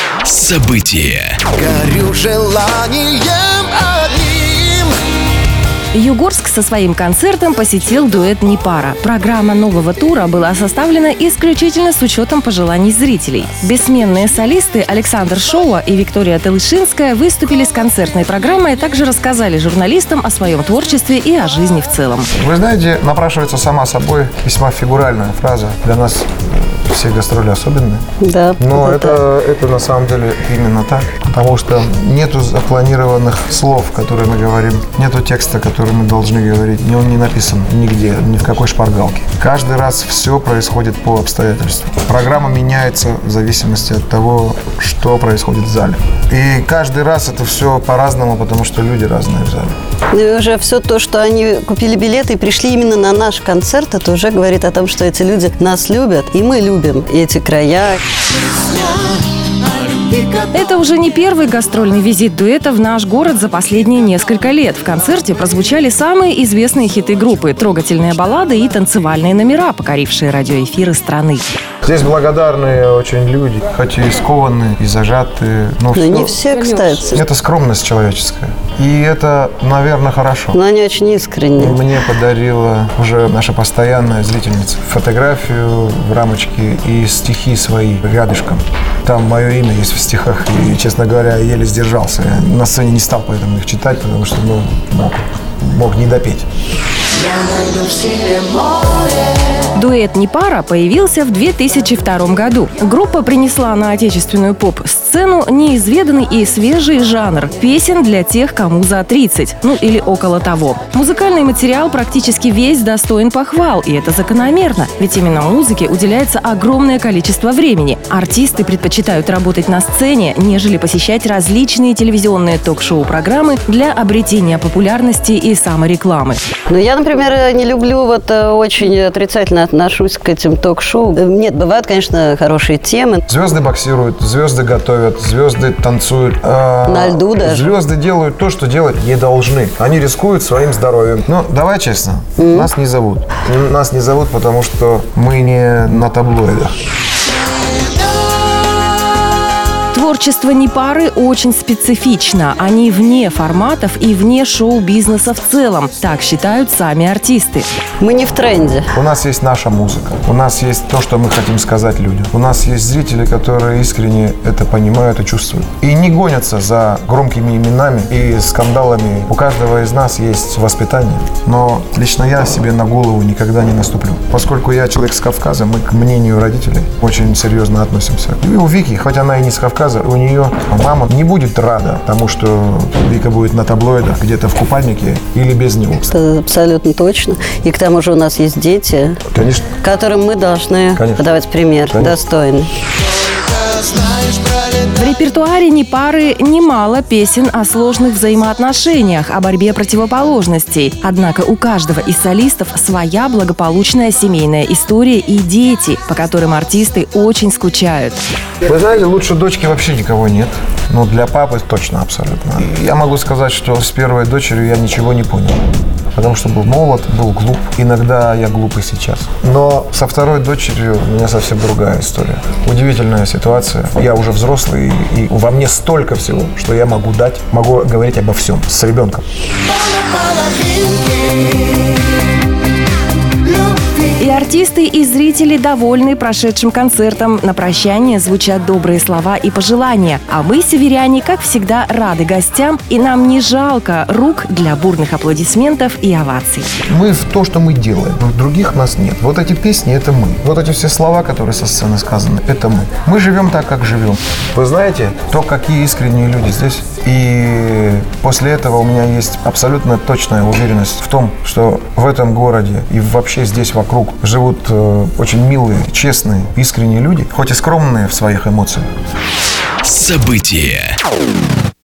События. Горю желанием одним. Югорск со своим концертом посетил дуэт «Непара». Программа нового тура была составлена исключительно с учетом пожеланий зрителей. Бессменные солисты Александр Шоуа и Виктория Талышинская выступили с концертной программой, а также рассказали журналистам о своем творчестве и о жизни в целом. Вы знаете, напрашивается сама собой весьма фигуральная фраза. Для нас все гастроли особенные. Да. Но это на самом деле именно так. Потому что нету запланированных слов, которые мы говорим. Нету текста, который мы должны говорить. Он не написан нигде, ни в какой шпаргалке. Каждый раз все происходит по обстоятельствам. Программа меняется в зависимости от того, что происходит в зале. И каждый раз это все по-разному, потому что люди разные в зале. И уже все то, что они купили билеты и пришли именно на наш концерт, это уже говорит о том, что эти люди нас любят, и мы любим эти края. Это уже не первый гастрольный визит дуэта в наш город за последние несколько лет. В концерте прозвучали самые известные хиты группы, трогательные баллады и танцевальные номера, покорившие радиоэфиры страны. Здесь благодарные очень люди, хоть и скованные, и зажатые. Но не все, кстати. Это скромность человеческая. И это, наверное, хорошо. Но они очень искренние. Мне подарила уже наша постоянная зрительница фотографию в рамочке и стихи свои рядышком. Там мое имя есть в стихах. И, честно говоря, я еле сдержался. Я на сцене не стал поэтому их читать, потому что мог не допеть. Дуэт «Непара» появился в 2002 году. Группа принесла на отечественную поп-сцену неизведанный и свежий жанр песен для тех, кому за 30, или около того. Музыкальный материал практически весь достоин похвал, и это закономерно, ведь именно музыке уделяется огромное количество времени. Артисты предпочитают работать на сцене, нежели посещать различные телевизионные ток-шоу-программы для обретения популярности и саморекламы. Но я, например, не люблю, очень отрицательно отношусь к этим ток-шоу. Нет, бывают, конечно, хорошие темы. Звезды боксируют, звезды готовят, звезды танцуют. На льду даже. Звезды делают то, что делать не должны. Они рискуют своим здоровьем. Но давай честно, нас не зовут. Нас не зовут, потому что мы не на таблоидах. Творчество «Непары» очень специфично. Они вне форматов и вне шоу-бизнеса в целом. Так считают сами артисты. Мы не в тренде. У нас есть наша музыка. У нас есть то, что мы хотим сказать людям. У нас есть зрители, которые искренне это понимают и чувствуют. И не гонятся за громкими именами и скандалами. У каждого из нас есть воспитание. Но лично я себе на голову никогда не наступлю. Поскольку я человек с Кавказа, мы к мнению родителей очень серьезно относимся. И у Вики, хоть она и не с Кавказа, у нее мама не будет рада тому, что Вика будет на таблоидах где-то в купальнике или без него. Это абсолютно точно. И к тому же у нас есть дети, Конечно. которым мы должны подавать пример достойный. В репертуаре «Непары» немало песен о сложных взаимоотношениях, о борьбе противоположностей. Однако у каждого из солистов своя благополучная семейная история и дети, по которым артисты очень скучают. Вы знаете, лучше дочки вообще никого нет. Но для папы точно абсолютно. И я могу сказать, что с первой дочерью я ничего не понял. Потому что был молод, был глуп. Иногда я глупый сейчас. Но со второй дочерью у меня совсем другая история. Удивительная ситуация. Я уже взрослый, и во мне столько всего, что я могу дать, могу говорить обо всем с ребенком. И артисты, и зрители довольны прошедшим концертом. На прощание звучат добрые слова и пожелания. А мы, северяне, как всегда, рады гостям, и нам не жалко рук для бурных аплодисментов и оваций. Мы в то, что мы делаем. Других нас нет. Вот эти песни — это мы. Вот эти все слова, которые со сцены сказаны — это мы. Мы живем так, как живем. Вы знаете, то, какие искренние люди здесь. И после этого у меня есть абсолютно точная уверенность в том, что в этом городе и вообще здесь вокруг живут очень милые, честные, искренние люди, хоть и скромные в своих эмоциях. События.